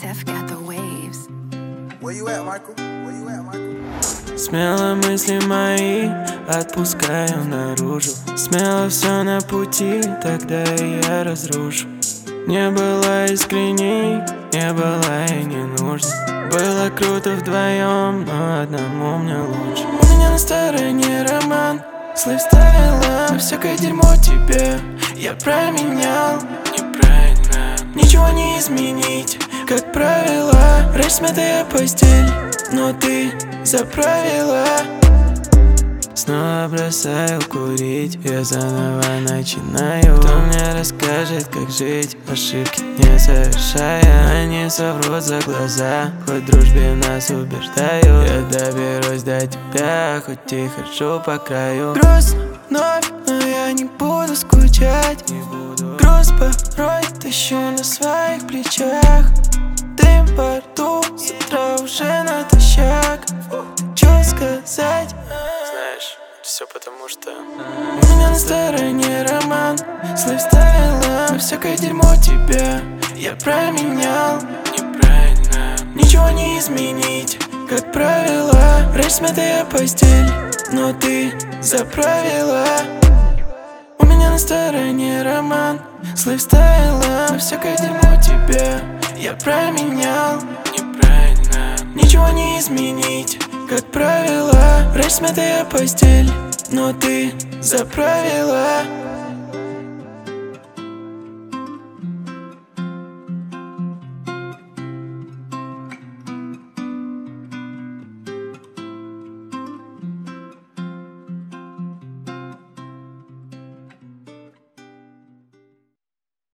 Seth got the waves. Where you at, Michael? Where you at, Michael? Смело мысли мои отпускаю наружу. Смело все на пути, тогда и я разрушу. Не было искренней, не было и не нужно. Было круто вдвоем, но одному мне лучше. У меня на стороне роман, слив ставила всякое дерьмо тебе. Я променял, не проиграл. Ничего не изменить, как правило. Размятая постель, но ты заправила. Снова бросаю курить, я заново начинаю. Кто мне расскажет, как жить, ошибки не совершая? Они соврут за глаза, хоть дружбе нас убеждаю. Я доберусь до тебя, хоть и хожу по краю. Грустно вновь, но я не буду скучать. Груз порой тащу на своих плечах. Дым во рту, с утра уже натощак. Чё сказать? Знаешь, все потому что у меня на стороне роман, слив ставила всякое дерьмо тебе. Я променял, не проиграл. Ничего не изменить, как правило. Размятая постель, но ты заправила. У меня на стороне роман, слив ставила всякое дерьмо тебе. Я променял, не проиграл. Ничего не изменить, как правило. Размятая постель, но ты заправила.